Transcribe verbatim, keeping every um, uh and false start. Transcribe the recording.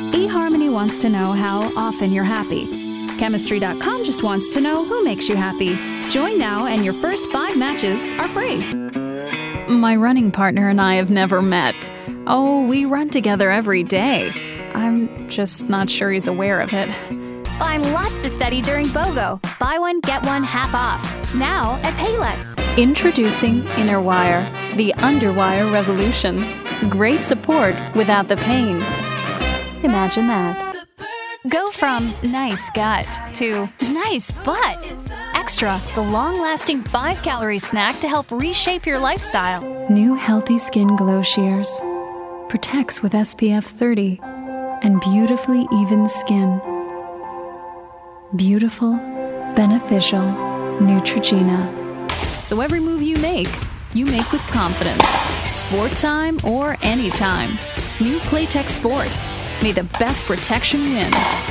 eHarmony wants to know how often you're happy. Chemistry dot com just wants to know who makes you happy. Join now and your first five matches are free. My running partner and I have never met. Oh, we run together every day. I'm just not sure he's aware of it. Find lots to study during BOGO. Buy one, get one half off. Now at Payless. Introducing InnerWire, the underwire revolution. Great support without the pain. Imagine that. Go from nice gut to nice butt. Extra, the long-lasting five-calorie snack to help reshape your lifestyle. New Healthy Skin Glow Shears. Protects with S P F thirty and beautifully even skin. Beautiful, beneficial Neutrogena. So every move you make, you make with confidence. Sport time or anytime. New Playtex Sport. May the best protection win.